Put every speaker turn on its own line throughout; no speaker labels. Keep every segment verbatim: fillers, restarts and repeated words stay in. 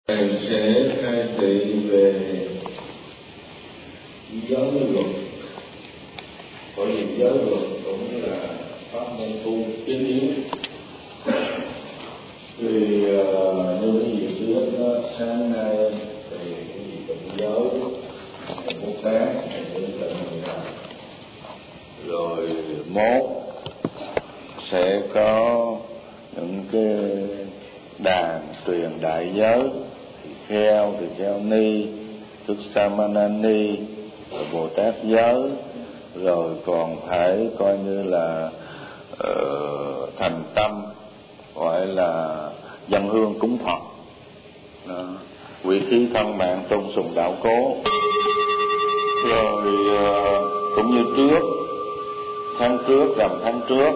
Thầy sẽ khai thị về giới luật, bởi vì giới luật cũng là pháp môn tu chính yếu. Vì uh, như quý vị biết đó, sáng nay thì quý vị tụng giới ngày quốc tế ngày đến tận mười năm, rồi mốt sẽ có những cái đàn truyền đại giới, thì kheo thì kheo ni, tức Samana ni, rồi Bồ Tát giới, rồi còn phải coi như là uh, thành tâm, gọi là dân hương cúng Phật, đó. Quỷ khí thân mạng tôn sùng đạo cố. Rồi uh, cũng như trước, tháng trước, rằm tháng trước,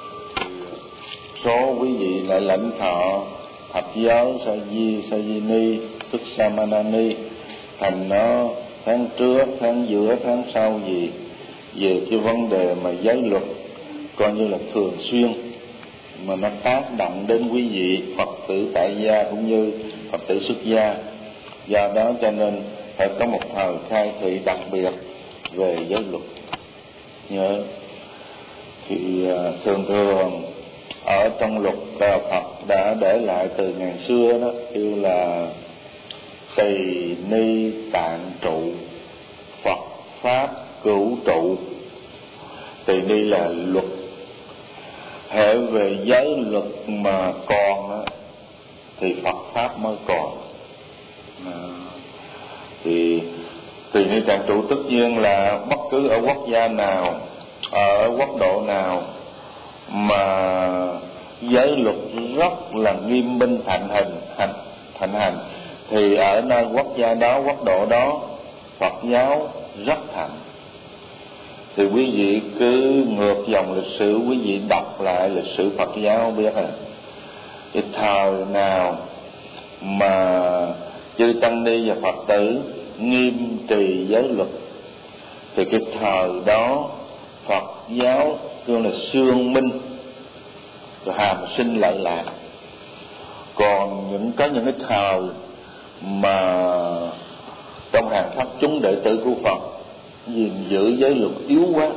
số quý vị lại lãnh thọ thập giới sa di sa di ni, tức Samana ni, thành nó tháng trước, tháng giữa, tháng sau gì về cái vấn đề mà giới luật coi như là thường xuyên mà nó tác động đến quý vị Phật tử tại gia cũng như Phật tử xuất gia. Do đó cho nên phải có một thời khai thị đặc biệt về giới luật. Nhớ thì thường thường ở trong luật Phật đã để lại từ ngày xưa đó, kêu là tỳ ni tạng trụ, Phật pháp cửu trụ. Tỳ ni là luật, hệ về giới luật mà còn á, thì Phật pháp mới còn. À, thì tỳ ni tạng trụ tất nhiên là bất cứ ở quốc gia nào, ở quốc độ nào mà giới luật rất là nghiêm minh thạnh hành, hành thạnh hành thì ở nơi quốc gia đó, quốc độ đó Phật giáo rất thạnh. Thì quý vị cứ ngược dòng lịch sử, quý vị đọc lại lịch sử Phật giáo biết rồi. Cái thời nào mà chư tăng ni và Phật tử nghiêm trì giới luật thì cái thời đó Phật giáo kêu là xương minh, rồi hàm sinh lợi lạc. Còn những có những cái thời mà trong hàng thấp chúng đệ tử của Phật gìn giữ giới luật yếu quá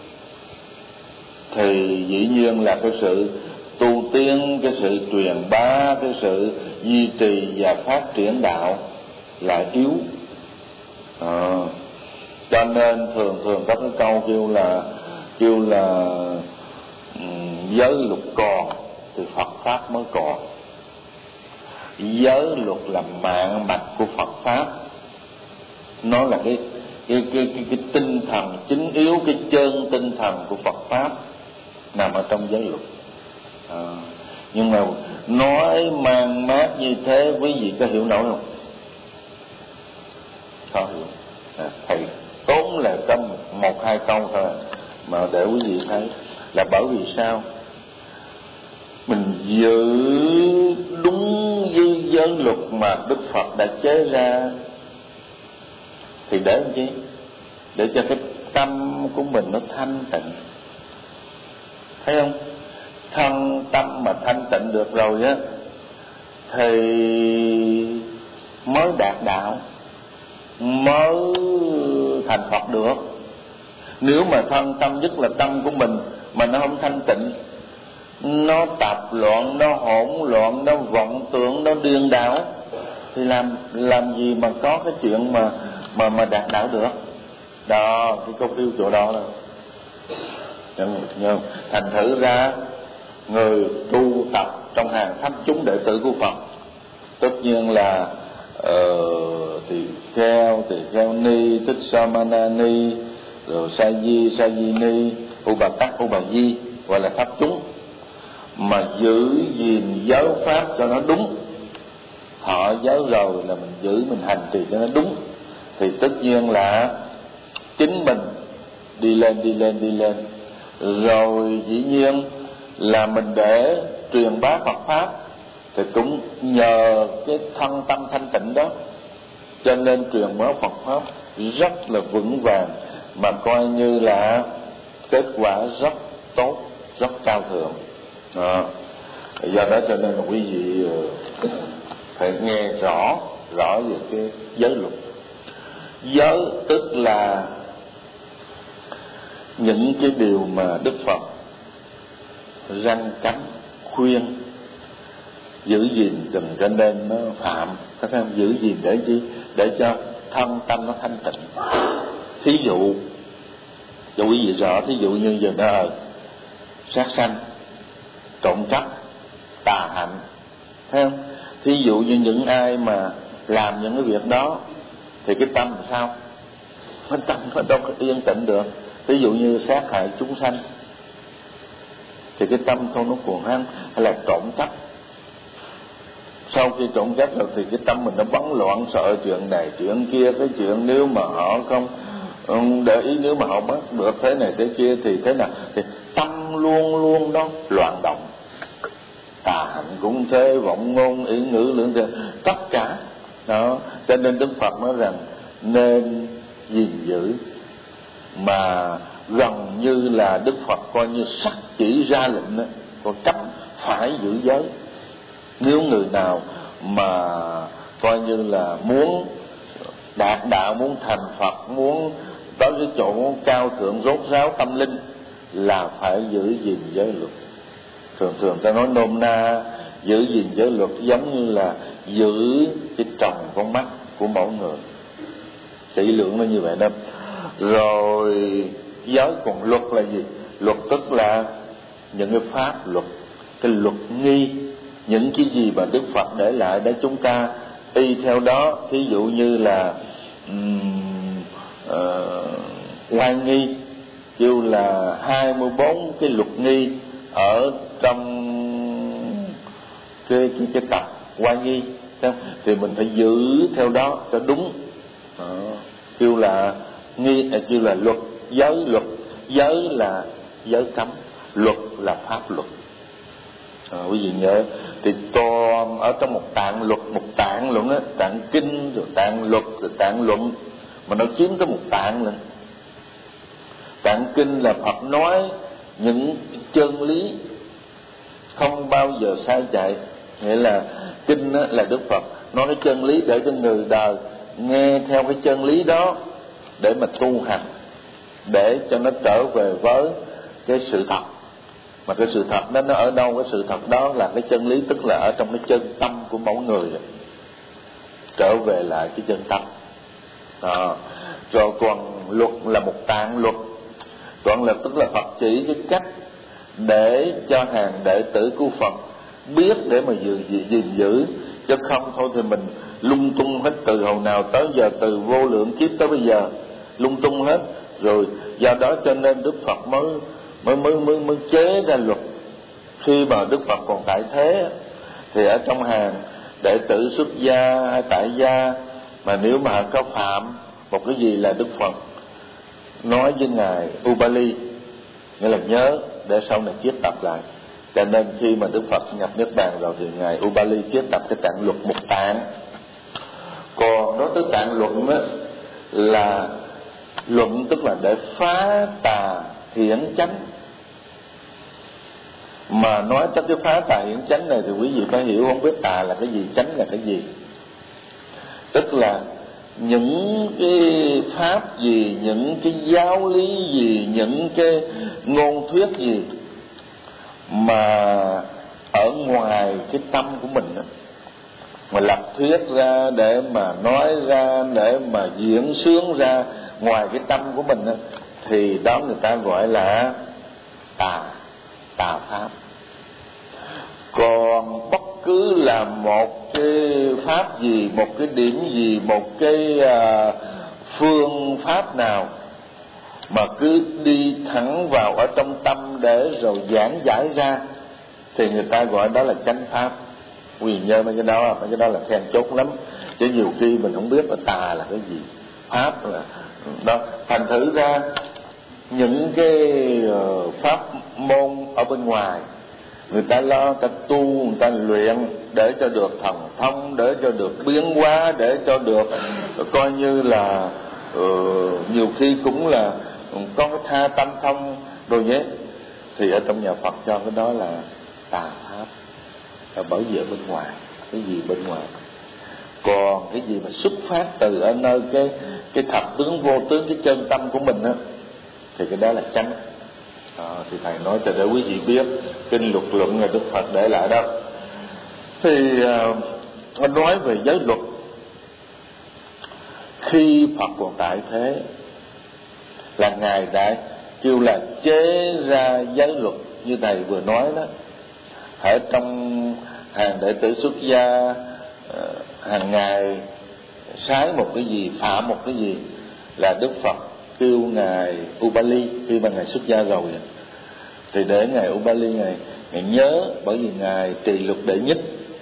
thì dĩ nhiên là cái sự tu tiến, cái sự truyền bá, cái sự duy trì và phát triển đạo lại yếu. À, cho nên thường thường có cái câu kêu là kêu là um, giới luật còn thì Phật pháp mới còn. Giới luật là mạng mạch của Phật pháp, nó là cái cái cái cái, cái tinh thần chính yếu, cái chân tinh thần của Phật pháp nằm ở trong giới luật. À, nhưng mà nói mang mát như thế quý vị có hiểu nổi không? Khó hiểu. À, thầy tốn là có một hai câu thôi mà để quý vị thấy là bởi vì sao mình giữ đúng với giới luật mà Đức Phật đã chế ra thì để làm chi? Để cho cái tâm của mình nó thanh tịnh. Thấy không? Thân tâm mà thanh tịnh được rồi á thì mới đạt đạo, mới thành Phật được. Nếu mà thân tâm, nhất là tâm của mình mà nó không thanh tịnh, nó tạp loạn, nó hỗn loạn, nó vọng tưởng, nó điên đảo thì làm làm gì mà có cái chuyện mà mà mà đạt đạo được. Đó, cái câu tiêu chỗ đó đó. Nhưng thành thử ra người tu tập trong hàng thấp chúng đệ tử của Phật tất nhiên là uh, thì kheo thì kheo ni, thích Samana ni, rồi sa di sa di ni, u bà tắc u bà di, gọi là thấp chúng, mà giữ gìn giới pháp cho nó đúng. Thọ giới rồi là mình giữ, mình hành trì cho nó đúng thì tất nhiên là chính mình đi lên đi lên đi lên. Rồi dĩ nhiên là mình để truyền bá Phật pháp thì cũng nhờ cái thân tâm thanh tịnh đó, cho nên truyền bá Phật pháp rất là vững vàng, mà coi như là kết quả rất tốt, rất cao thượng. À, do đó cho nên là quý vị phải nghe rõ rõ về cái giới luật. Giới tức là những cái điều mà Đức Phật răn cấm khuyên giữ gìn đừng cho nên nó phạm. Các em giữ gìn để chi? Để cho thân tâm nó thanh tịnh. Thí dụ cho quý vị rõ, thí dụ như giờ nó ở sát sanh, trộm cắp, tà hạnh, thấy không? Thí dụ như những ai mà làm những cái việc đó thì cái tâm làm sao? Cái tâm nó đâu có yên tĩnh được. Ví dụ như sát hại chúng sanh thì cái tâm thôi nó cuồng hăng. Hay là trộm cắp, sau khi trộm cắp rồi thì cái tâm mình nó bấn loạn, sợ chuyện này chuyện kia, cái chuyện nếu mà họ không để ý, nếu mà họ bắt được thế này thế kia thì thế nào, thì tâm luôn luôn đó loạn động. Tà hạnh cũng thế, vọng ngôn ý ngữ lưỡng thế, tất cả đó. Cho nên Đức Phật nói rằng nên gìn giữ, mà gần như là Đức Phật coi như sắc chỉ ra lệnh đó, còn cấm phải giữ giới. Nếu người nào mà coi như là muốn đạt đạo, muốn thành Phật, muốn tới cái chỗ cao thượng rốt ráo tâm linh là phải giữ gìn giới luật. Thường thường ta nói nôm na, giữ gìn giới luật giống như là giữ cái tròng con mắt của mỗi người. Kỹ lưỡng nó như vậy đó. Rồi giới còn luật là gì? Luật tức là những cái pháp luật, cái luật nghi, những cái gì mà Đức Phật để lại để chúng ta y theo đó. Thí dụ như là um, uh, oai nghi, kêu là hai mươi bốn cái luật nghi ở trong cái cái, cái tập oai nghi, thì mình phải giữ theo đó cho đúng. Đó. Kêu là nghi, kêu là luật, giới luật. Giới là giới cấm, luật là pháp luật. À, quý vị nhớ thì toàn ở trong một tạng luật, một tạng luận á, tạng kinh rồi tạng luật rồi tạng luận, mà nó chiếm tới một tạng lần. Tạng kinh là Phật nói những chân lý không bao giờ sai chạy, nghĩa là kinh á, là Đức Phật nói cái chân lý để cho người đời nghe theo cái chân lý đó để mà tu hành, để cho nó trở về với cái sự thật. Mà cái sự thật đó nó ở đâu? Cái sự thật đó là cái chân lý, tức là ở trong cái chân tâm của mỗi người, trở về lại cái chân tâm đó. Rồi còn luật là một tạng luật. Đoạn luật tức là Phật chỉ cái cách để cho hàng đệ tử của Phật biết để mà gìn, gìn giữ, chứ không thôi thì mình lung tung hết từ hồi nào tới giờ, từ vô lượng kiếp tới bây giờ lung tung hết rồi. Do đó cho nên Đức Phật mới mới mới mới, mới chế ra luật. Khi mà Đức Phật còn tại thế thì ở trong hàng đệ tử xuất gia hay tại gia mà nếu mà có phạm một cái gì là Đức Phật nói với ngài Ubali, nghĩa là nhớ để sau này chiết tập lại. Cho nên khi mà Đức Phật nhập Niết Bàn rồi thì ngài Ubali chiết tập cái tạng luật một tạng. Còn đối với tạng luận á, là luận tức là để phá tà hiển chánh. Mà nói tới cái phá tà hiển chánh này thì quý vị phải hiểu, không biết tà là cái gì, chánh là cái gì. Tức là những cái pháp gì, những cái giáo lý gì, những cái ngôn thuyết gì mà ở ngoài cái tâm của mình đó, mà lập thuyết ra để mà nói ra, để mà diễn sướng ra ngoài cái tâm của mình đó, thì đó người ta gọi là tà, tà pháp. Còn bất cứ là một cái pháp gì, một cái điểm gì, một cái uh, phương pháp nào mà cứ đi thẳng vào ở trong tâm để rồi giảng giải ra thì người ta gọi đó là chánh pháp. Quý nhớ mấy cái đó, mấy cái đó là then chốt lắm. Chứ nhiều khi mình không biết là tà là cái gì, pháp là đó. Thành thử ra những cái uh, pháp môn ở bên ngoài người ta lo, người ta tu, người ta luyện để cho được thần thông, để cho được biến hóa, để cho được coi như là uh, nhiều khi cũng là có cái tha tâm thông rồi nhé. Thì ở trong nhà Phật cho cái đó là tà pháp. Bởi vì ở bên ngoài, cái gì bên ngoài Còn cái gì mà xuất phát từ ở nơi cái cái thật tướng vô tướng, cái chân tâm của mình á, thì cái đó là chánh. À, thì thầy nói cho để quý vị biết kinh luật luận là Đức Phật để lại đó. Thì uh, nói về giới luật, khi Phật còn tại thế là Ngài đã kêu là chế ra giới luật như thầy vừa nói đó. Ở trong hàng đệ tử xuất gia uh, hàng ngày sái một cái gì, phạm một cái gì là Đức Phật kêu Ngài Ubali khi mà Ngài xuất gia rồi, thì để Ngài Ubali Ngài, Ngài nhớ, bởi vì Ngài trì luật đệ nhất.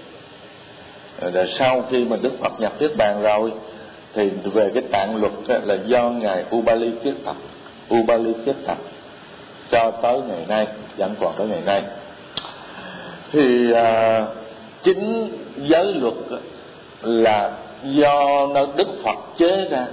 Rồi sau khi mà Đức Phật nhập Niết Bàn rồi thì về cái tạng luật là do Ngài Ubali kiết tập, Ubali kiết tập cho tới ngày nay, vẫn còn tới ngày nay. Thì à, chính giới luật là do nơi Đức Phật chế ra,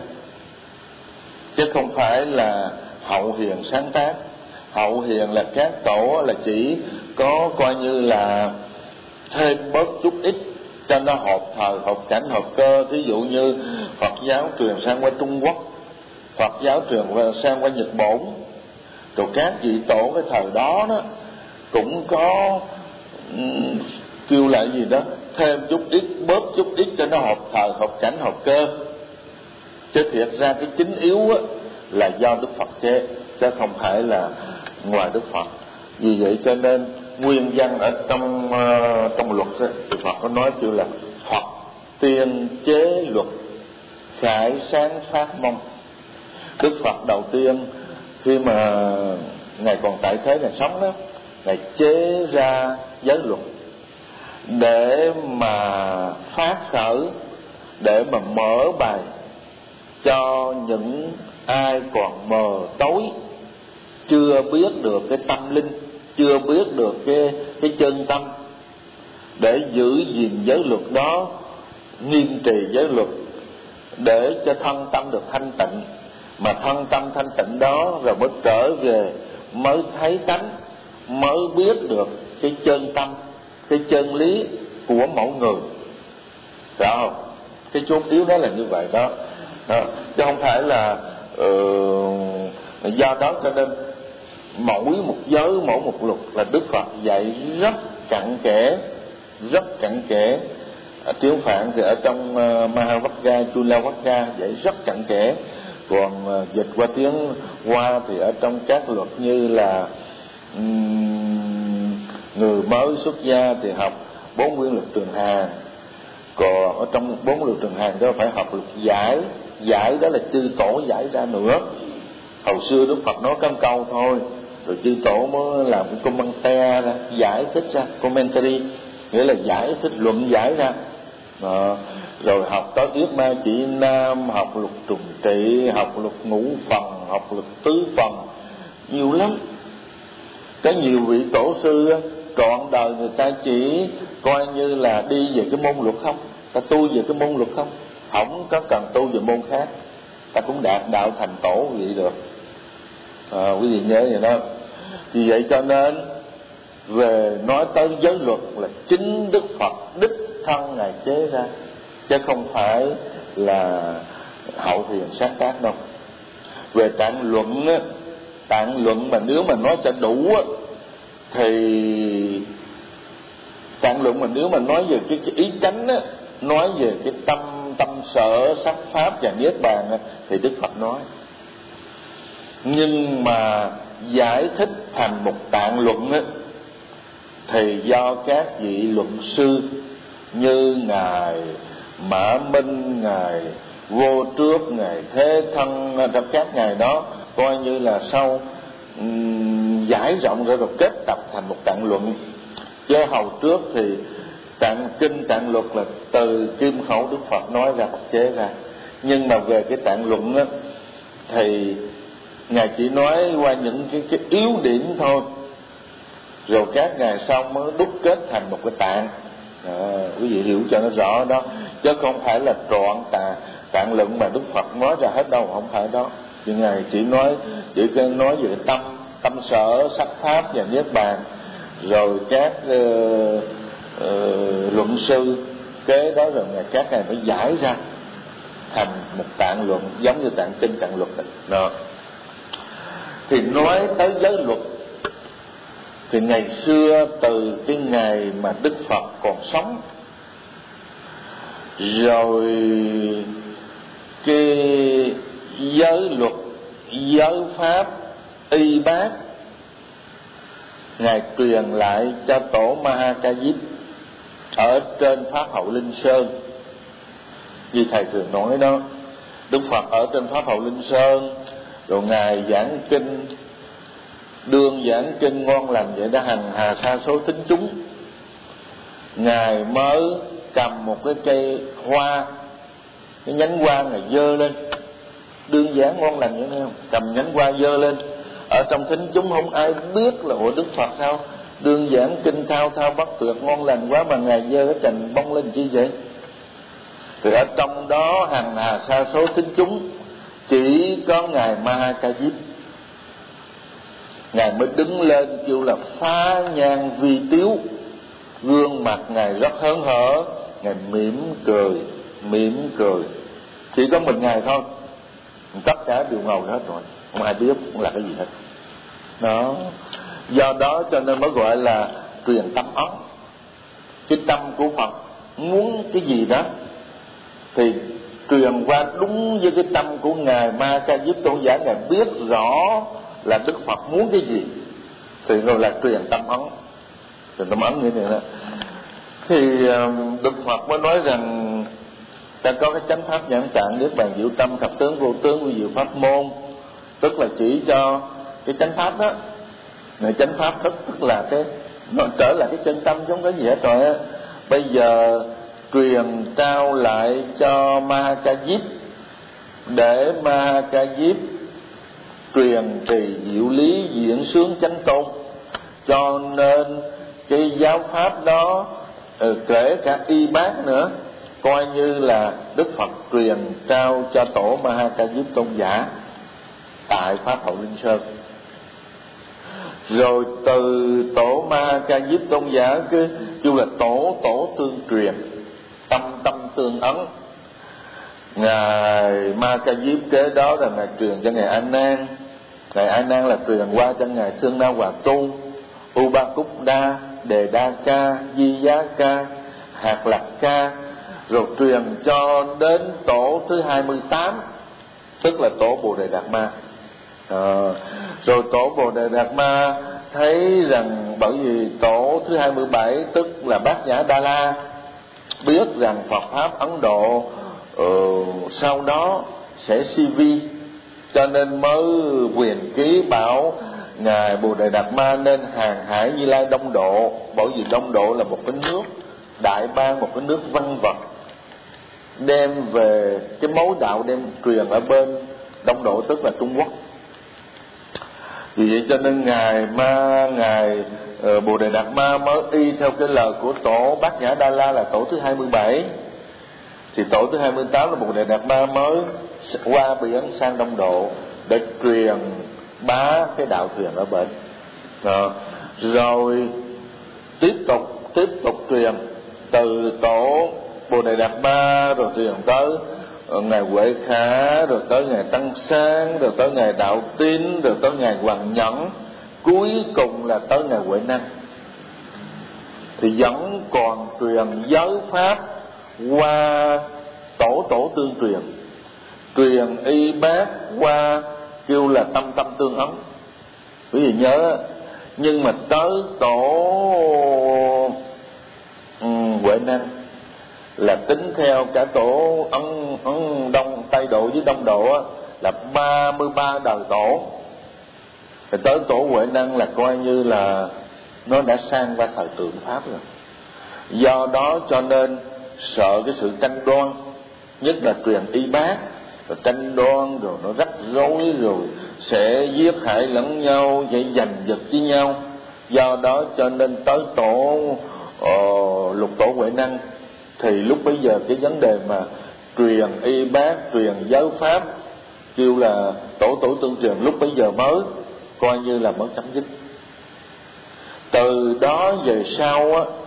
chứ không phải là hậu hiền sáng tác. Hậu hiền là các tổ là chỉ có coi như là thêm bớt chút ít cho nó hợp thời, hợp cảnh, hợp cơ. Thí dụ như Phật giáo truyền sang qua Trung Quốc, Phật giáo truyền sang qua Nhật Bản, rồi các vị tổ cái thời đó đó cũng có um, kêu lại gì đó, thêm chút ít, bớt chút ít cho nó hợp thời, hợp cảnh, hợp cơ. Chứ thiệt ra cái chính yếu á, là do Đức Phật chế, chứ không phải là ngoài Đức Phật. Vì vậy cho nên nguyên văn ở trong uh, trong luật á, thì Phật có nói kêu là Phật tiên chế luật, khải sáng phát mong. Đức Phật đầu tiên khi mà Ngài còn tại thế Ngài sống đó, Ngài chế ra giới luật để mà phát khởi, để mà mở bài cho những ai còn mờ tối, chưa biết được cái tâm linh, chưa biết được cái, cái chân tâm, để giữ gìn giới luật đó, nghiêm trì giới luật, để cho thân tâm được thanh tịnh. Mà thân tâm thanh tịnh đó rồi mới trở về, mới thấy tánh, mới biết được cái chân tâm, cái chân lý của mỗi người. Rõ không? Cái chốt yếu đó là như vậy đó, đó. Chứ không phải là uh, do đó cho nên mỗi một giới, mỗi một luật là Đức Phật dạy rất cặn kẽ, rất cặn kẽ. Ở tiếng Phạn thì ở trong uh, Mahavagga, Chulavagga dạy rất cặn kẽ. Còn uh, dịch qua tiếng Hoa thì ở trong các luật như là um, người mới xuất gia thì học bốn nguyên luật trường hàng. Còn ở trong bốn luật trường hàng đó phải học luật giải. Giải đó là chư tổ giải ra nữa. Hồi xưa Đức Phật nói cắm câu thôi, rồi chư tổ mới làm cái commentaire ra, giải thích ra, commentary, nghĩa là giải thích, luận giải ra. Đó. Rồi học tới Yết Ma Chỉ Nam, học luật trùng trị, học luật ngũ phần, học luật tứ phần, nhiều lắm. Có nhiều vị tổ sư trọn đời người ta chỉ coi như là đi về cái môn luật không, ta tu về cái môn luật không, không có cần tu về môn khác, ta cũng đạt đạo thành tổ vậy được. À, quý vị nhớ vậy đó. Vì vậy cho nên về nói tới giới luật là chính Đức Phật đích thân Ngài chế ra, chứ không phải là hậu hiền sáng tác đâu. Về tạng luận á, tạng luận mà nếu mà nói cho đủ á, thì tạng luận mà nếu mà nói về cái, cái ý chánh á, nói về cái tâm tâm sở sắc pháp và niết bàn á, thì Đức Phật nói. Nhưng mà giải thích thành một tạng luận á, thì do các vị luận sư như ngài Mã Minh, ngài Vô Trước, ngài Thế Thân, trong các ngài đó coi như là sau um, giải rộng ra rồi kết tập thành một tạng luận. Chứ hầu trước thì tạng kinh tạng luật là từ kim khẩu Đức Phật nói ra, Phật chế ra. Nhưng mà về cái tạng luận á, thì ngài chỉ nói qua những cái, cái yếu điểm thôi, rồi các ngài sau mới đúc kết thành một cái tạng. À, quý vị hiểu cho nó rõ đó, chứ không phải là trọn tạng tạng luận mà Đức Phật nói ra hết đâu, không phải đó. Thì ngài chỉ nói chỉ nói về tâm tâm sở sắc pháp và niết bàn, rồi các uh, uh, luận sư kế đó rồi ngài các ngài mới giải ra thành một tạng luận giống như tạng kinh tạng luật đó. Thì nói tới giới luật thì ngày xưa từ cái ngày mà Đức Phật còn sống, rồi cái giới luật, giới pháp, y bát ngài truyền lại cho tổ Ma Ca Diếp ở trên Pháp Hậu Linh Sơn. Như thầy thường nói đó, Đức Phật ở trên Pháp Hậu Linh Sơn, rồi ngài giảng kinh, đương giảng kinh ngon lành vậy đã hằng hà sa số thính chúng. Ngài mới cầm một cái cây hoa, cái nhánh hoa ngài giơ lên, đương giảng ngon lành vậy thấy không, cầm nhánh hoa giơ lên, ở trong thính chúng không ai biết là của Đức Phật sao, đương giảng kinh thao thao bất tuyệt ngon lành quá mà ngài giơ cái cành bông lên chi vậy. Thì ở trong đó hằng hà sa số thính chúng chỉ có ngài Ma Ca Diếp, ngài mới đứng lên kêu là phá nhan vi tiếu, gương mặt ngài rất hớn hở, ngài mỉm cười, mỉm cười. Chỉ có mình ngài thôi, tất cả đều ngồi hết rồi, không ai biết là cái gì hết đó. Do đó cho nên mới gọi là truyền tâm ấn. Cái tâm của Phật muốn cái gì đó thì truyền qua đúng với cái tâm của ngài Ma Ca Diếp Tôn giả. Ngài biết rõ là Đức Phật muốn cái gì thì gọi là truyền tâm ấn. Truyền tâm ấn như thế này đó. Thì Đức Phật mới nói rằng ta có cái chánh pháp nhãn tạng niết bàn diệu tâm thập tướng vô tướng vô diệu pháp môn, tức là chỉ cho cái chánh pháp đó. Này chánh pháp thức tức là cái nó trở lại cái chân tâm, giống cái gì hết rồi á. Bây giờ truyền trao lại cho Ma Ca Diếp để Ma Ca Diếp truyền trì diệu lý diễn sướng chánh tôn. Cho nên cái giáo pháp đó, ừ, kể cả y bát nữa, coi như là Đức Phật truyền trao cho tổ Ma Ca Diếp Tôn giả tại Pháp Hậu Linh Sơn. Rồi từ tổ Ma Ca Diếp Tôn giả cứ kêu là tổ tổ tương truyền, tâm tâm tương ấn. Ngài Ma Ca Diếp kế đó là ngài truyền cho ngài A Nan, ngài A Nan là truyền qua cho ngài Thương Na Hòa Tu, Uba Cúc Đa, Đề Đa Ca, Di Giá Ca, Hạt Lạc Ca, rồi truyền cho đến tổ thứ hai mươi tám, tức là tổ Bồ Đề Đạt Ma. À, rồi tổ Bồ Đề Đạt Ma thấy rằng bởi vì tổ thứ hai mươi bảy tức là Bát Nhã Đa La biết rằng Phật pháp Ấn Độ uh, sau đó sẽ si vi, cho nên mới quyền ký bảo ngài Bồ Đề Đạt Ma nên hàng hải Như Lai Đông Độ, bởi vì Đông Độ là một cái nước đại bang, một cái nước văn vật, đem về cái mối đạo đem truyền ở bên Đông Độ tức là Trung Quốc. Vì vậy cho nên ngài ma ngài uh, Bồ Đề Đạt Ma mới y theo cái lời của tổ Bát Nhã Đa La là tổ thứ hai mươi bảy. Thì tổ thứ hai mươi tám là Bồ Đề Đạt Ma mới qua biển sang Đông Độ để truyền bá cái đạo thuyền ở bên đó. Rồi tiếp tục tiếp tục truyền từ tổ Bồ Đề Đạt Ma, rồi truyền tới ngài Huệ Khả, rồi tới ngài Tăng Sáng, rồi tới ngài Đạo Tín, rồi tới ngài Hoàng Nhẫn, cuối cùng là tới ngài Huệ Năng. Thì vẫn còn truyền giới pháp qua tổ tổ tương truyền, truyền y bát qua kêu là tâm tâm tương ấn. Quý vị nhớ, nhưng mà tới tổ um, Huệ Năng là tính theo cả tổ Ấn, Ấn Đông Tây Độ với Đông Độ á, là ba mươi ba đời tổ. Thì tới tổ Huệ Năng là coi như là nó đã sang qua thời tượng pháp rồi. Do đó cho nên sợ cái sự tranh đoan, nhất là truyền y bát, rồi tranh đoan, rồi nó rắc rối, rồi sẽ giết hại lẫn nhau, vậy giành giật với nhau. Do đó cho nên tới tổ uh, lục tổ Huệ Năng thì lúc bấy giờ cái vấn đề mà truyền y bát, truyền giới pháp kêu là tổ tổ tương truyền, lúc bấy giờ mới coi như là mới chấm dứt. Từ đó về sau á,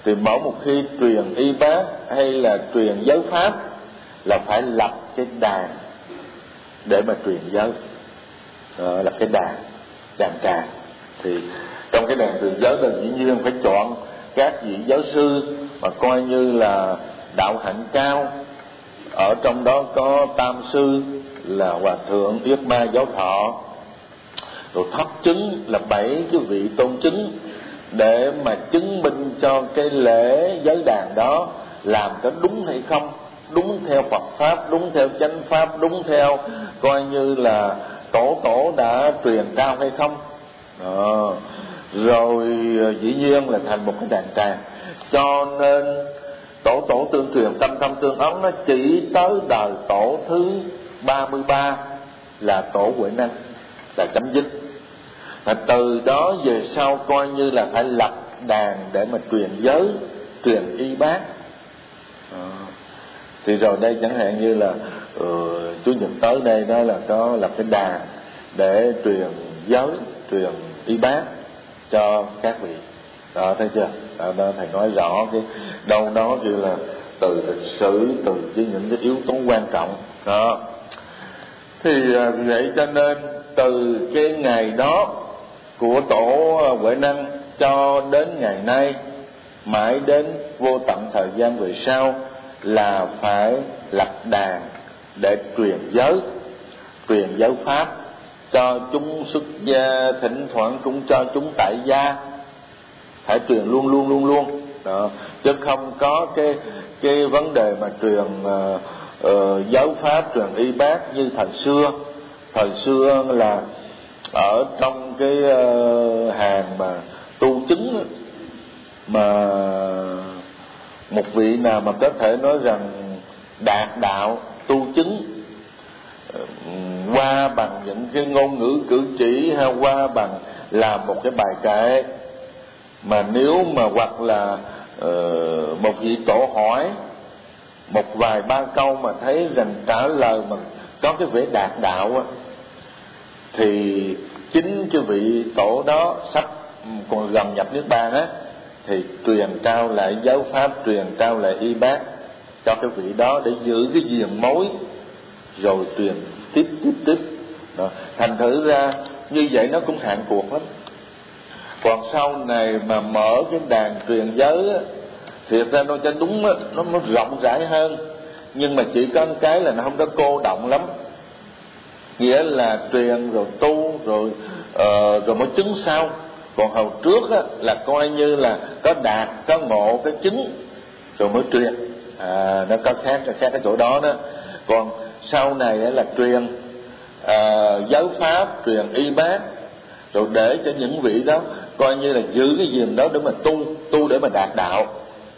Thì mỗi một khi truyền y bát hay là truyền giới pháp là phải lập cái đàn để mà truyền giới. Đó, lập cái đàn, đàn tràng. Thì trong cái đàn truyền giới là dĩ nhiên phải chọn các vị giáo sư mà coi như là đạo hạnh cao. Ở trong đó có tam sư là Hòa Thượng Yết Ma Giáo Thọ, rồi thất chứng là bảy cái vị tôn chứng, để mà chứng minh cho cái lễ giới đàn đó làm có đúng hay không, đúng theo Phật pháp, đúng theo chánh pháp, đúng theo coi như là tổ tổ đã truyền trao hay không. Đó. Rồi dĩ nhiên là thành một cái đàn tràng. Cho nên tổ tổ tương truyền, tâm tâm tương ấn, nó chỉ tới đời tổ thứ ba mươi ba là tổ Huệ Năng là chấm dứt. Và từ đó về sau coi như là phải lập đàn để mà truyền giới, truyền y bát. À, thì rồi đây chẳng hạn như là uh, Chủ nhật tới đây đó là có lập cái đàn để truyền giới, truyền y bát cho các vị. Đó, thấy chưa? Đó, đó thầy nói rõ cái đâu đó kêu là từ lịch sử, từ với những cái yếu tố quan trọng. Đó. Thì uh, vậy cho nên từ cái ngày đó của tổ Huệ Năng cho đến ngày nay, mãi đến vô tận thời gian về sau là phải lập đàn để truyền giới, truyền giới pháp cho chúng xuất gia, thỉnh thoảng cũng cho chúng tại gia, phải truyền luôn luôn luôn luôn. Đó. Chứ không có cái cái vấn đề mà truyền uh, uh, giới pháp, truyền y bát như thời xưa. Thời xưa là ở trong cái uh, hàng mà tu chứng mà một vị nào mà có thể nói rằng đạt đạo tu chứng uh, qua bằng những cái ngôn ngữ cử chỉ, hay qua bằng làm một cái bài kệ, mà nếu mà hoặc là uh, một vị tổ hỏi một vài ba câu mà thấy rằng trả lời mà có cái vẻ đạt đạo á, thì chính cái vị tổ đó sắp còn gần nhập niết bàn á, thì truyền trao lại giáo pháp, truyền trao lại y bát cho cái vị đó để giữ cái diền mối, rồi truyền tiếp tiếp tiếp. Đó. Thành thử ra như vậy nó cũng hạn cuộc lắm. Còn sau này mà mở cái đàn truyền giới á, thiệt ra nó cho đúng á, nó, nó rộng rãi hơn, nhưng mà chỉ có một cái là nó không có cô động lắm. Nghĩa là truyền rồi tu rồi uh, rồi mới chứng sau. Còn hồi trước á, là coi như là có đạt, có ngộ, có chứng rồi mới truyền. À, nó có khác, khác cái chỗ đó đó. Còn sau này là truyền uh, giới pháp, truyền y bát, rồi để cho những vị đó coi như là giữ cái gì đó để mà tu, tu để mà đạt đạo.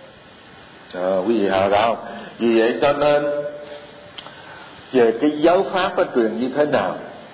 À, quý vị hiểu rõ không? Vì vậy cho nên về cái giới pháp nó truyền như thế nào,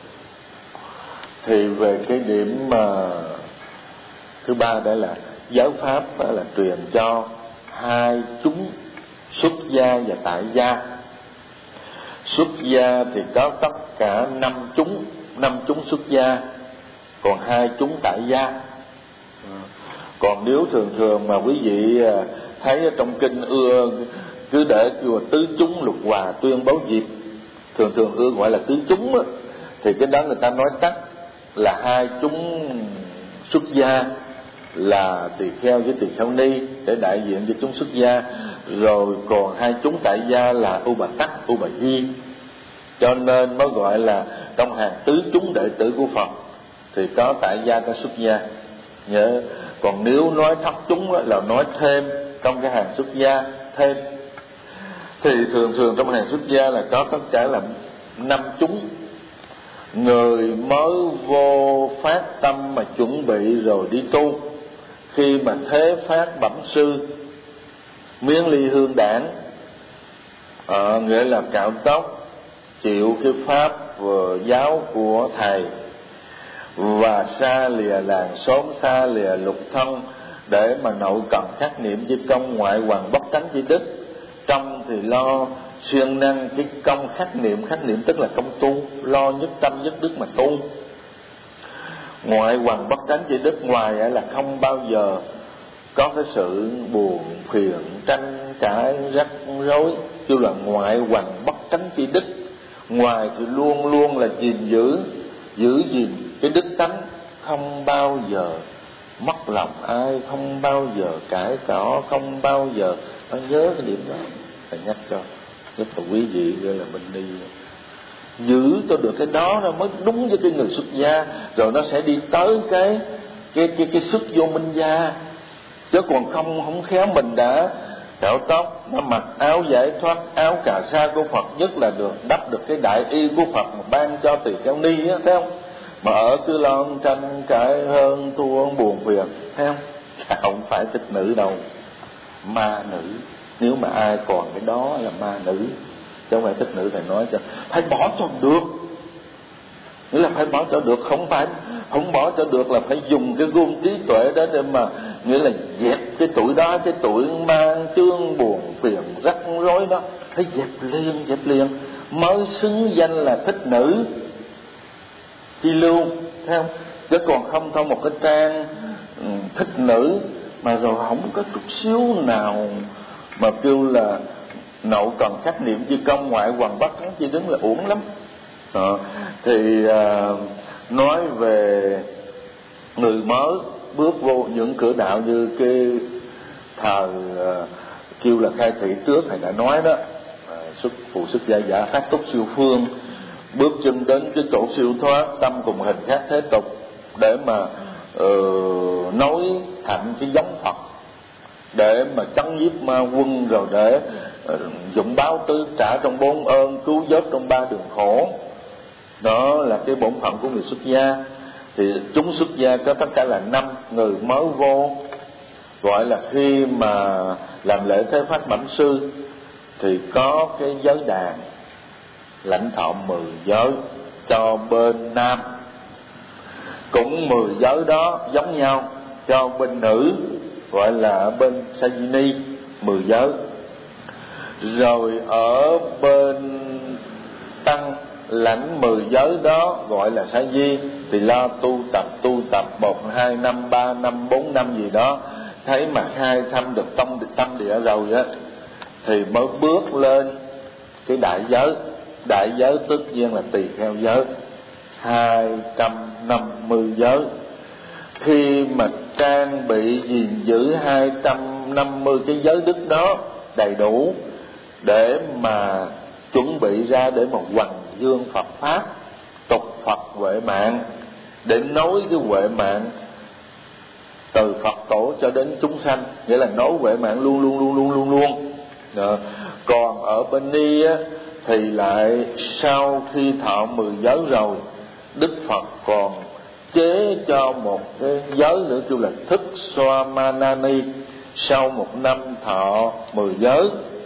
thì về cái điểm mà thứ ba đó là giới pháp đó là truyền cho hai chúng xuất gia và tại gia. Xuất gia thì có tất cả năm chúng, năm chúng xuất gia, còn hai chúng tại gia. Còn nếu thường thường mà quý vị thấy ở trong kinh ưa cứ để kêu tứ chúng lục hòa tuyên bố diệp, thường thường ưa gọi là tứ chúng á, thì cái đó người ta nói tắt là hai chúng xuất gia là tỳ kheo với tỳ kheo ni để đại diện cho chúng xuất gia, rồi còn hai chúng tại gia là U Bà Tắc, U Bà Di, cho nên mới gọi là trong hàng tứ chúng đệ tử của Phật thì có tại gia, có xuất gia. Nhớ, còn nếu nói thất chúng là nói thêm trong cái hàng xuất gia thêm, thì thường thường trong hàng xuất gia là có tất cả là năm chúng. Người mới vô phát tâm mà chuẩn bị rồi đi tu, khi mà thế phát bẩm sư, miếng ly hương đảng, à, nghĩa là cạo tóc, chịu cái pháp vừa giáo của thầy, và xa lìa làng xóm, xa lìa lục thân, để mà nội cần khắc niệm với công, ngoại hoàng bất tánh chi đức. Trong thì lo siêng năng cái công khắc niệm, khắc niệm tức là công tu, lo nhất tâm nhất đức mà tu. Ngoại hoàng bất tánh chi đức, ngoài là không bao giờ có cái sự buồn phiền tranh cãi rắc rối, kêu là ngoại hoành bất tránh chi đức. Ngoài thì luôn luôn là gìn giữ giữ gìn cái đức tánh, không bao giờ mất lòng ai, không bao giờ cãi cọ, không bao giờ. Phải nhớ cái điểm đó, phải nhắc cho nhất là quý vị gọi là mình đi giữ cho được cái đó, nó mới đúng với cái người xuất gia, rồi nó sẽ đi tới cái cái cái cái xuất vô minh gia. Chứ còn không không khéo mình đã cạo tóc, nó mặc áo giải thoát, áo cà sa của Phật, nhất là được đắp được cái đại y của Phật mà ban cho tỳ kheo ni á, thấy không? Mà ở cứ lo tranh cãi hơn thua buồn phiền, thấy không? Không phải thích nữ đâu, ma nữ. Nếu mà ai còn cái đó là ma nữ, chứ không phải thích nữ. Thầy nói cho phải bỏ cho được, nghĩa là phải bỏ cho được, không phải không bỏ cho được là phải dùng cái gương trí tuệ đó để mà nghĩa là dẹp cái tuổi đó, cái tuổi mang chương buồn phiền rắc rối đó, phải dẹp liền dẹp liền mới xứng danh là thích nữ chi lưu, thấy không? Chứ còn không thôi một cái trang um, thích nữ mà rồi không có chút xíu nào mà kêu là nậu cần khắc niệm chi công, ngoại hoàng bất thắng chi đứng là uổng lắm. Đó. Thì à, nói về người mới bước vô những cửa đạo như cái thời à, kêu là khai thị trước thầy đã nói đó, à, xuất phụ xuất gia giả phát túc siêu phương, bước chân đến cái chỗ siêu thoát, tâm cùng hình khác thế tục để mà uh, nói thành cái giống Phật, để mà chấn nhiếp ma quân, rồi để uh, dụng báo tứ trả trong bốn ơn, cứu vớt trong ba đường khổ. Đó là cái bổn phận của người xuất gia. Thì chúng xuất gia có tất cả là năm người mới vô, gọi là khi mà làm lễ thế phát bẩm sư thì có cái giới đàn lãnh thọ mười giới cho bên nam, cũng mười giới đó giống nhau cho bên nữ, gọi là bên sa di ni mười giới. Rồi ở bên tăng lãnh mười giới đó gọi là sa di, thì lo tu tập tu tập một hai năm ba năm bốn năm gì đó, thấy mà khai thăm được tâm tâm địa rồi á thì mới bước lên cái đại giới. Đại giới tất nhiên là tỳ kheo giới, hai trăm năm mươi giới. Khi mà trang bị gìn giữ hai trăm năm mươi cái giới đức đó đầy đủ để mà chuẩn bị ra để mà hoằng dương Phật pháp, tục Phật huệ mạng, để nối cái huệ mạng từ Phật tổ cho đến chúng sanh, nghĩa là nối huệ mạng luôn luôn luôn luôn luôn luôn. Đó. Còn ở bên ni á thì lại sau khi thọ mười giới rồi, Đức Phật còn chế cho một cái giới nữa kêu là thức xoa manani. Sau một năm thọ mười giới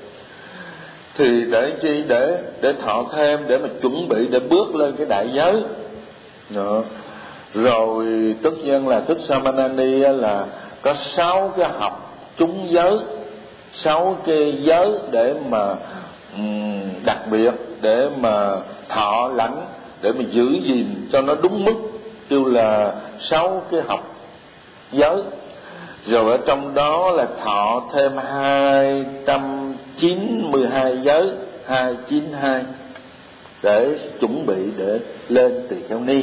thì để chi để để thọ thêm, để mà chuẩn bị để bước lên cái đại giới. Đó. Rồi tất nhiên là thức Samanani là có sáu cái học chúng giới, sáu cái giới để mà um, đặc biệt để mà thọ lãnh, để mà giữ gìn cho nó đúng mức, kêu là sáu cái học giới. Rồi ở trong đó là thọ thêm hai trăm chín mươi hai giới, hai trăm chín mươi hai, để chuẩn bị để lên tỳ kheo ni.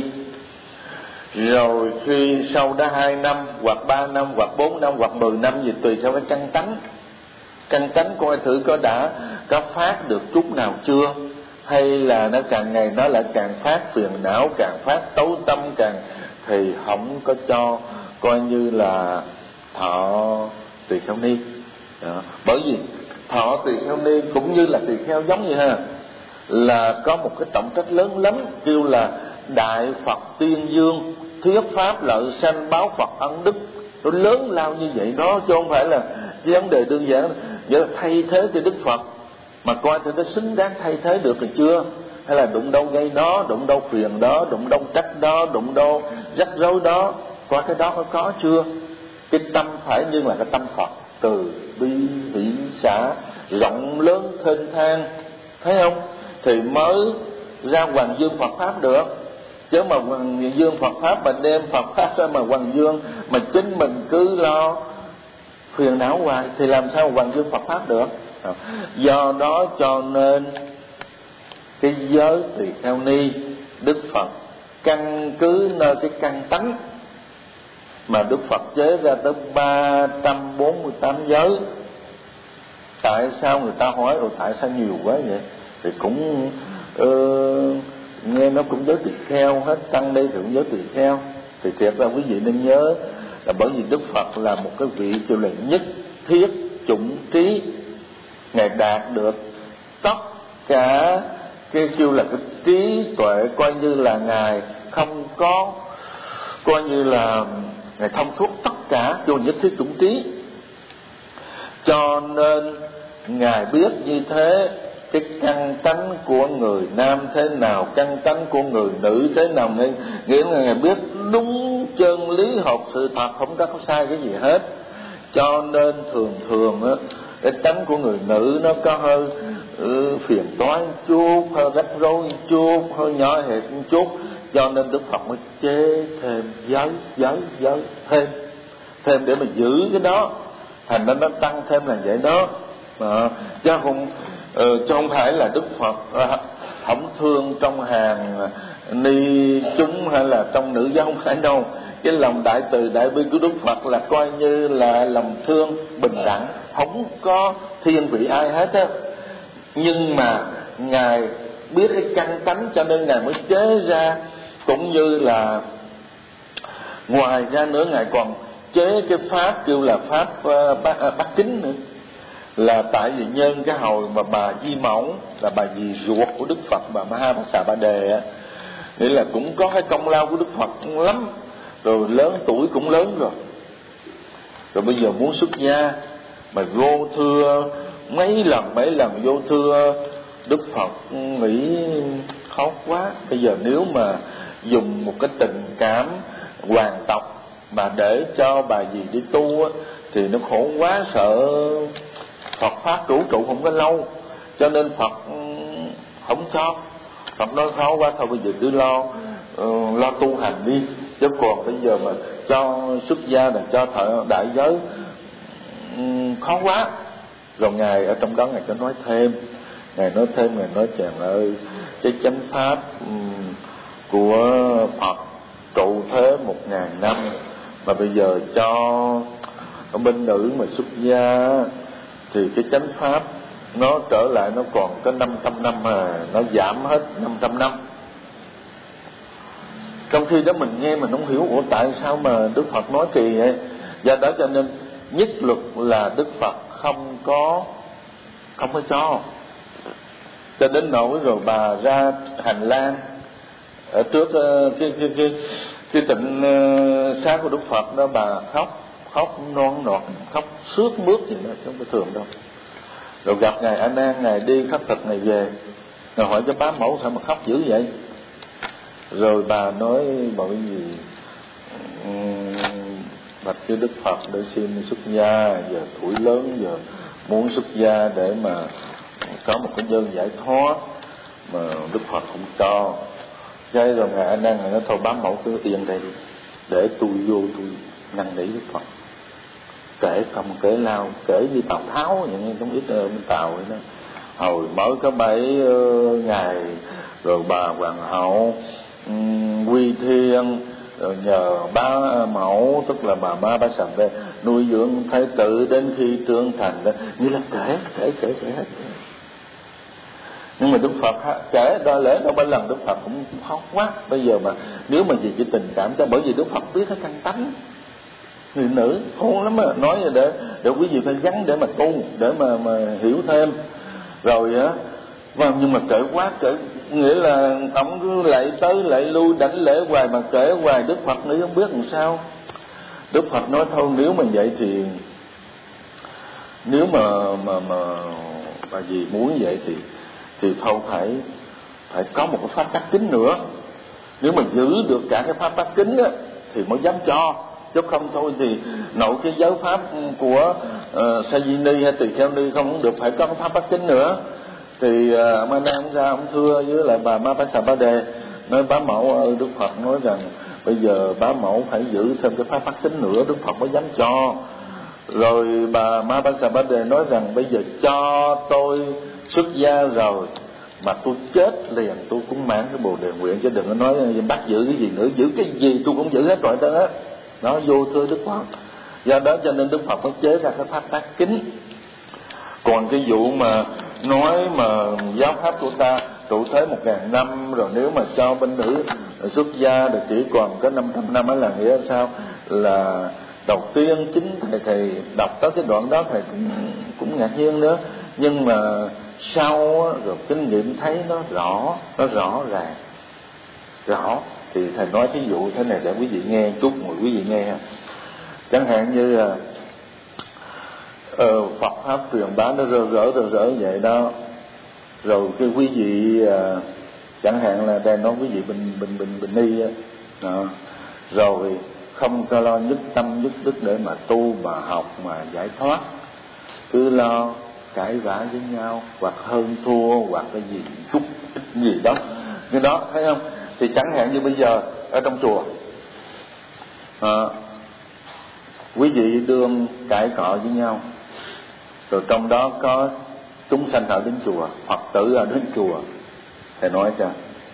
Rồi khi sau đó hai năm hoặc ba năm hoặc bốn năm hoặc mười năm gì tùy theo cái căn tánh. Căn tánh coi thử có đã có phát được chút nào chưa, hay là nó càng ngày nó lại càng phát phiền não, càng phát tối tâm, càng thì không có cho coi như là thọ tỳ kheo ni. Đó. Bởi vì thọ tỳ kheo ni cũng như là tỳ kheo giống như ha, là có một cái trọng trách lớn lắm, kêu là đại Phật tuyên dương, thuyết pháp lợi sanh, báo Phật ân đức. Nó lớn lao như vậy đó, chứ không phải là cái vấn đề đơn giản nghĩa là thay thế cho Đức Phật. Mà coi thì nó xứng đáng thay thế được rồi chưa, hay là đụng đâu gây đó, đụng đâu phiền đó, đụng đâu trách đó, đụng đâu rắc rối đó, coi cái đó có có chưa. Cái tâm phải như là cái tâm Phật, từ bi hỷ xả, rộng lớn thênh thang, thấy không? Thì mới ra hoằng dương Phật pháp được. Chứ mà hoằng dương Phật pháp mà đem Phật pháp ra mà hoằng dương, mà chính mình cứ lo phiền não hoài thì làm sao hoàn dương Phật pháp được. Do đó cho nên cái giới tỳ kheo ni Đức Phật căn cứ nơi cái căn tánh mà Đức Phật chế ra tới ba trăm bốn mươi tám giới. Tại sao người ta hỏi ồ tại sao nhiều quá vậy? Thì cũng uh, nghe nó cũng giới tỳ kheo hết, tăng đây thì cũng giới tỳ kheo. Thì thiệt ra quý vị nên nhớ là bởi vì Đức Phật là một cái vị kêu là nhất thiết chủng trí, Ngài đạt được tất cả cái kêu là cái trí tuệ, coi như là Ngài không có, coi như là Ngài thông suốt tất cả, kêu nhất thiết chủng trí. Cho nên Ngài biết như thế, cái căn tánh của người nam thế nào, căn tánh của người nữ thế nào, nghĩa là Ngài biết đúng chân lý hợp sự thật, không có sai cái gì hết. Cho nên thường thường á, cái tánh của người nữ nó có hơi ừ, phiền toái chút, hơi rắc rối chút, hơi nhỏ hẹp chút, cho nên Đức Phật mới chế thêm giới, giới, giới, thêm, thêm để mà giữ cái đó, thành ra nó tăng thêm là vậy đó. À, chứ không ừ, chứ không phải là Đức Phật à, không thương trong hàng ni chúng hay là trong nữ giáo, không phải đâu. Cái lòng đại từ đại bi của Đức Phật là coi như là lòng thương bình đẳng, không có thiên vị ai hết á. Nhưng mà Ngài biết cái căn tánh, cho nên Ngài mới chế ra. Cũng như là ngoài ra nữa, Ngài còn chế cái pháp kêu là pháp uh, bát, uh, bát kính nữa. Là tại vì nhân cái hồi mà bà Di Mẫu là bà dì ruột của Đức Phật, bà Ma Ha Bát Xà Ba Đề á, nghĩa là cũng có cái công lao của Đức Phật lắm. Rồi lớn tuổi cũng lớn rồi, rồi bây giờ muốn xuất gia mà vô thưa mấy lần mấy lần vô thưa, Đức Phật nghĩ khó quá. Bây giờ nếu mà dùng một cái tình cảm hoàng tộc mà để cho bà dì đi tu á, thì nó khổ quá, sợ Phật pháp cửu trụ không có lâu. Cho nên Phật không cho. Phật nói khó quá, thôi bây giờ cứ lo uh, lo tu hành đi, chứ còn bây giờ mà cho xuất gia là cho thợ đại giới um, khó quá. Rồi Ngài ở trong đó Ngài có nói thêm, Ngài nói thêm, Ngài nói chàng ơi, cái chánh pháp um, của Phật trụ thế một ngàn năm, mà bây giờ cho ở bên nữ mà xuất gia thì cái chánh pháp nó trở lại nó còn có năm trăm năm, mà nó giảm hết năm trăm năm. Trong khi đó mình nghe mình không hiểu, ủa tại sao mà Đức Phật nói kỳ vậy? Do đó cho nên nhất luật là Đức Phật không có không có cho. Cho đến nỗi rồi bà ra hành lang ở trước cái cái cái cái tịnh xá của Đức Phật đó, bà khóc khóc non nọt, khóc sướt mướt gì đó, không có thường đâu. Rồi gặp Ngài A Nan, Ngài đi khất thực Ngài về, Ngài hỏi cho bá mẫu sao mà khóc dữ vậy? Rồi bà nói bảo cái gì bạch với Đức Phật để xin xuất gia, giờ tuổi lớn, giờ muốn xuất gia để mà có một cái đơn giải thoát, mà Đức Phật không cho. Cái rồi Ngài A Nan Ngài nói thôi bá mẫu cứ yên đây đi, để tôi vô tôi năn nỉ Đức Phật. Kể công kể lao, kể như Tào Tháo vậy, không ít ở bên Tàu vậy đó. Hồi mới có bảy uh, ngày rồi bà hoàng hậu um, Quy Thiên rồi nhờ bá mẫu, tức là bà Ma Bát Xà Ba Đề nuôi dưỡng thái tử đến khi trưởng thành đó, như là kể kể kể kể hết. Nhưng mà Đức Phật kể đôi lễ đâu bao lần Đức Phật cũng khóc quá. Bây giờ mà nếu mà vì cái tình cảm cho, bởi vì Đức Phật biết cái căn tánh người nữ khôn lắm á, nói vậy để để quý vị phải gắn để mà tu, để mà mà hiểu thêm. Rồi á, vâng, nhưng mà kể quá kể, nghĩa là ông cứ lạy tới lạy lui đảnh lễ hoài, mà kể hoài Đức Phật nghĩ không biết làm sao. Đức Phật nói thôi nếu mà vậy thì nếu mà mà mà bà gì muốn vậy thì thì thôi phải phải có một cái pháp tắc kính nữa. Nếu mà giữ được cả cái pháp tắc kính á thì mới dám cho, chứ không thôi thì nội cái giới pháp của uh, sa di ni hay tỳ kheo ni không được, phải có cái pháp tắc kính nữa. Thì uh, Ma Nan ra ông thưa với lại bà Ma Bát Xà Ba Đề, nói bá mẫu ơi, Đức Phật nói rằng bây giờ bá mẫu phải giữ thêm cái pháp tắc kính nữa, Đức Phật mới dám cho. Rồi bà Ma Ba Sa Ba Đề nói rằng bây giờ cho tôi xuất gia rồi mà tôi chết liền tôi cũng mãn cái bồ đề nguyện, chứ đừng có nói bắt giữ cái gì nữa, giữ cái gì tôi cũng giữ hết rồi đó á. Nó vô thưa Đức Phật. Do đó cho nên Đức Phật mới chế ra cái pháp tác kính. Còn cái vụ mà nói mà giáo pháp của ta trụ thế một ngàn năm, rồi nếu mà cho bên nữ xuất gia được chỉ còn có năm trăm năm, ấy là nghĩa sao? Là đầu tiên chính thầy thầy đọc tới cái đoạn đó thầy cũng cũng ngạc nhiên nữa, nhưng mà sau rồi kinh nghiệm thấy nó rõ, nó rõ ràng rõ. Thì thầy nói thí dụ thế này để quý vị nghe chút, mời quý vị nghe. Chẳng hạn như là uh, Phật pháp truyền bá nó rỡ rỡ rỡ rỡ vậy đó, rồi cái quý vị uh, chẳng hạn là đây nói quý vị bình bình bình bình ni á, đó. Rồi không có lo nhất tâm nhất đức để mà tu mà học mà giải thoát, cứ lo cãi vã với nhau hoặc hơn thua hoặc cái gì chút ít gì đó, cái đó thấy không? Thì chẳng hạn như bây giờ ở trong chùa à, quý vị đương cãi cọ với nhau, rồi trong đó có chúng sanh ở đến chùa, Phật tử ở đến chùa, thầy nói cho,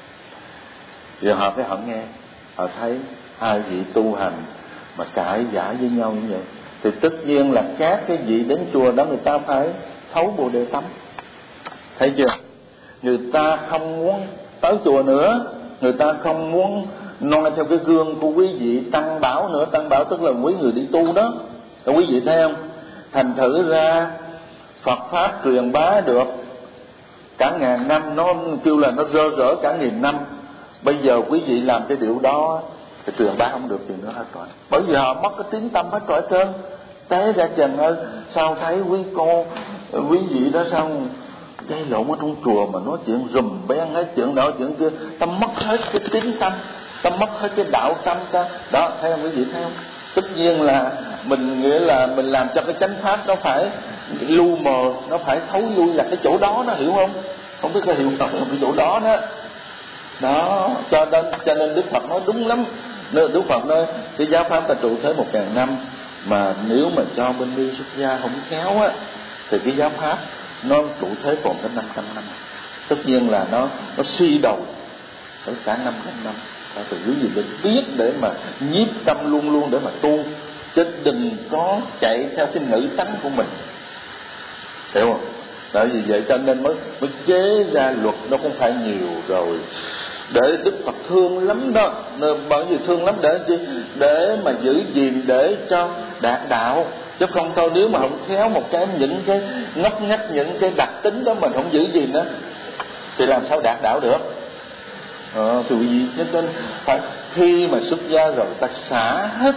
rồi họ phải họ nghe, họ thấy hai vị tu hành mà cãi vã với nhau như vậy, thì tất nhiên là các cái vị đến chùa đó người ta phải thấu bồ đề tâm, thấy chưa? Người ta không muốn tới chùa nữa, người ta không muốn noi theo cái gương của quý vị Tăng Bảo nữa. Tăng Bảo tức là quý người đi tu đó, rồi quý vị thấy không? Thành thử ra Phật pháp truyền bá được cả ngàn năm, nó kêu là nó rơ rỡ cả nghìn năm. Bây giờ quý vị làm cái điều đó thì truyền bá không được gì nữa hết rồi, bởi vì họ mất cái tiếng tâm hết rồi trơn. Té ra Trần ơi, sao thấy quý cô quý vị đó sao gây lộn ở trong chùa mà nói chuyện rùm beng hết chuyện đó chuyện kia, ta mất hết cái tiếng tâm, ta mất hết cái đạo tâm ta đó, thấy không quý vị, thấy không? Tất nhiên là mình nghĩa là mình làm cho cái chánh pháp nó phải lu mờ, nó phải thấu lui là cái chỗ đó, nó hiểu không? Không biết có hiểu không? Cái chỗ đó đó đó, cho nên cho nên Đức Phật nói đúng lắm. Đức Phật nói cái giáo pháp ta trụ thế một ngàn năm, mà nếu mà cho bên đi xuất gia không khéo á, thì cái giáo pháp nó trụ thế còn đến năm trăm năm. Tất nhiên là nó nó suy đầu tới cả năm trăm năm. Đó, từ quý vị để biết để mà nhiếp tâm luôn luôn để mà tu, chứ đừng có chạy theo cái nữ tánh của mình, hiểu không? Tại vì vậy cho nên mới mới chế ra luật, nó không phải nhiều rồi. Để Đức Phật thương lắm đó, bởi vì thương lắm để chi? Để mà giữ gìn để cho đạt đạo, chứ không thôi nếu mà không khéo một cái những cái ngóc ngách, những cái đặc tính đó mình không giữ gìn đó thì làm sao đạt đạo được? Ờ, thì vì cho nên phải khi mà xuất gia rồi ta xả hết,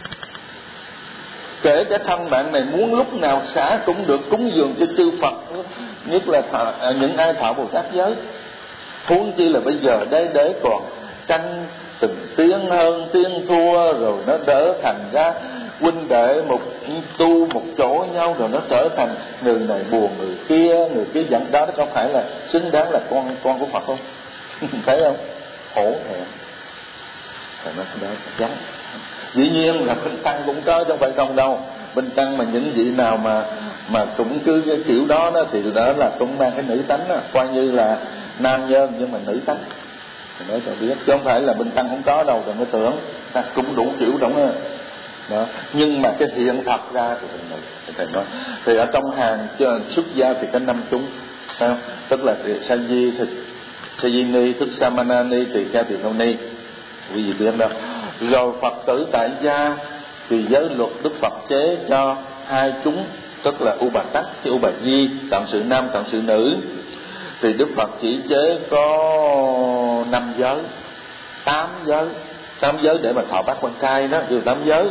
kể cả thân bạn này muốn lúc nào xả cũng được, cúng dường cho chư Phật, nhất là thọ, những ai thọ Bồ Tát giới. Huống chi là bây giờ đây để còn tranh từng tiếng hơn tiếng thua, rồi nó đỡ thành ra huynh đệ một tu một chỗ nhau, rồi nó trở thành người này buồn người kia, người kia giận, đó nó không phải là xứng đáng là con con của Phật không? Thấy không? Khổ thẹn. Rồi nó đó chán. Dĩ nhiên là bên tăng cũng có, chứ không phải không đâu. Bên tăng mà những vị nào mà mà cũng cứ cái kiểu đó đó thì đó là cũng mang cái nữ tánh đó, coi như là nam nhân nhưng mà nữ tánh. Thì nói cho biết, chứ không phải là bên tăng không có đâu, đừng có tưởng. Ta cũng đủ kiểu đúng đó. Đó. Nhưng mà cái hiện thật ra thì thầy nói, thầy nói thì ở trong hàng xuất gia thì có năm chúng, không? Tức là sa di sa di ni, tức samana ni, tỳ kheo, tỳ kheo ni, quý vị biết đâu. Rồi Phật tử tại gia thì giới luật Đức Phật chế cho hai chúng, tức là U Bà Tắc với U Bà Di, tạm sự nam tạm sự nữ. Thì Đức Phật chỉ chế có năm giới, tám giới, tám giới để mà thọ bát quan trai đó, điều tám giới.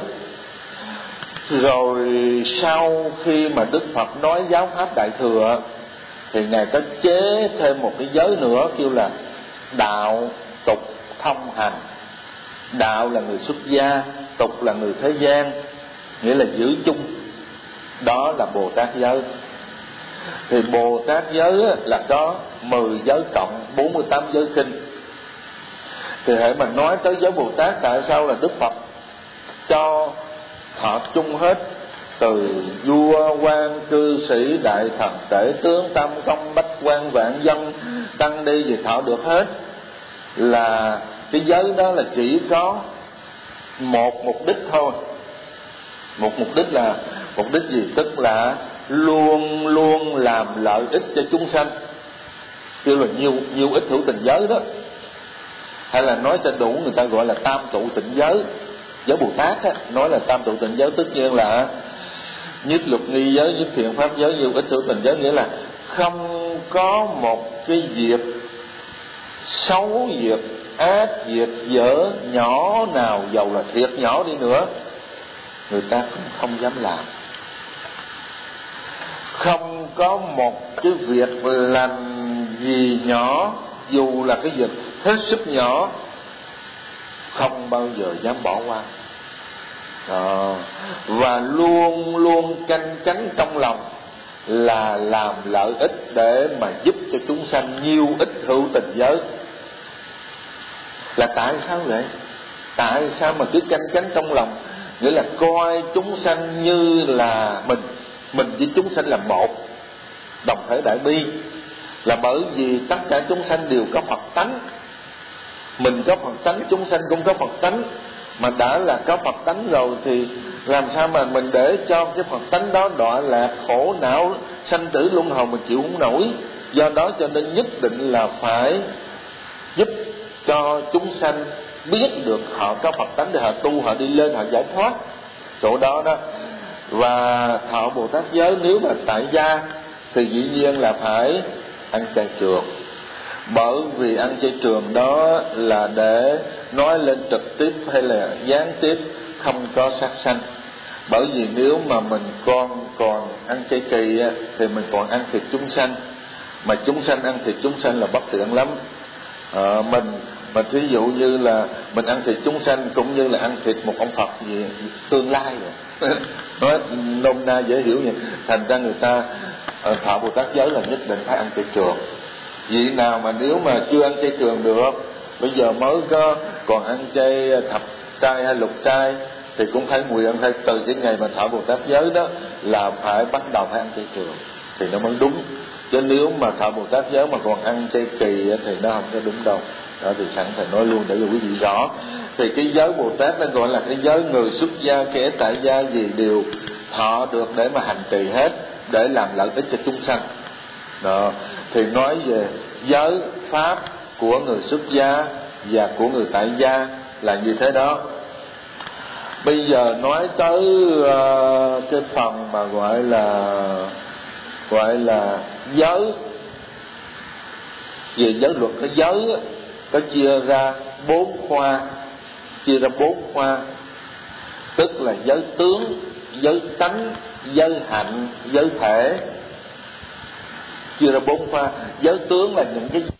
Rồi sau khi mà Đức Phật nói giáo pháp Đại Thừa thì Ngài có chế thêm một cái giới nữa, kêu là đạo tục thông hành. Đạo là người xuất gia, tục là người thế gian, nghĩa là giữ chung. Đó là Bồ Tát giới. Thì Bồ Tát giới là có mười giới cộng, bốn mươi tám giới kinh. Thì hãy mà nói tới giới Bồ Tát, tại sao là Đức Phật cho họ chung hết từ vua quan cư sĩ đại thần tể tướng tam công bách quan vạn dân tăng đi gì thọ được hết. Là cái giới đó là chỉ có một mục đích thôi. Một mục đích là mục đích gì? Tức là luôn luôn làm lợi ích cho chúng sanh, kêu là nhiều nhiều ích hữu tình giới đó. Hay là nói cho đủ người ta gọi là tam trụ tịnh giới. Giới Bồ Tát á, nói là tam trụ tịnh giới, tất nhiên là nhất luật nghi giới, nhất thiện pháp giới, nhiều ích hữu tình giới, nghĩa là không có một cái việc xấu, việc ác, việc dở nhỏ nào, dầu là thiệt nhỏ đi nữa, người ta cũng không dám làm. Không có một cái việc làm gì nhỏ, dù là cái việc hết sức nhỏ, không bao giờ dám bỏ qua. Đó. Và luôn luôn canh cánh trong lòng là làm lợi ích để mà giúp cho chúng sanh nhiêu ích hữu tình giới. Là tại sao vậy? Tại sao mà cứ canh cánh trong lòng? Nghĩa là coi chúng sanh như là mình, mình với chúng sanh là một, đồng thể đại bi. Là bởi vì tất cả chúng sanh đều có Phật tánh. Mình có Phật tánh, chúng sanh cũng có Phật tánh. Mà đã là có Phật tánh rồi thì làm sao mà mình để cho cái Phật tánh đó đọa lạc khổ não sanh tử luân hồi, mình chịu không nổi. Do đó cho nên nhất định là phải giúp cho chúng sanh biết được họ có Phật tánh để họ tu, họ đi lên, họ giải thoát chỗ đó đó. Và thọ Bồ Tát giới nếu mà tại gia thì dĩ nhiên là phải ăn chay trường. Bởi vì ăn chay trường đó là để nói lên trực tiếp hay là gián tiếp không có sát sanh. Bởi vì nếu mà mình còn còn ăn chay kỳ thì mình còn ăn thịt chúng sanh, mà chúng sanh ăn thịt chúng sanh là bất tiện lắm. à, mình mà thí dụ như là mình ăn thịt chúng sanh cũng như là ăn thịt một ông Phật gì tương lai rồi. Nói nôm na dễ hiểu vậy. Thành ra người ta thọ Bồ Tát giới là nhất định phải ăn chay trường. Vị nào mà nếu mà chưa ăn chay trường được, bây giờ mới có còn ăn chay thập trai hay lục trai, thì cũng phải nguyện phải từ cái ngày mà thọ Bồ Tát giới đó là phải bắt đầu phải ăn chay trường thì nó mới đúng. Chứ nếu mà thọ Bồ Tát giới mà còn ăn chay kỳ thì nó không có đúng đâu. Đó thì sẵn phải nói luôn để cho quý vị rõ. Thì cái giới Bồ Tát nó gọi là cái giới người xuất gia, kẻ tại gia gì đều thọ được để mà hành trì hết, để làm lợi ích cho chúng sanh. Đó. Thì nói về giới pháp của người xuất gia và của người tại gia là như thế đó. Bây giờ nói tới uh, cái phần mà gọi là gọi là giới. Về giới luật, cái giới có chia ra bốn khoa, chia ra bốn khoa, tức là giới tướng, giới tánh, giới hạnh, giới thể. Chia ra bốn khoa. Giới tướng là những cái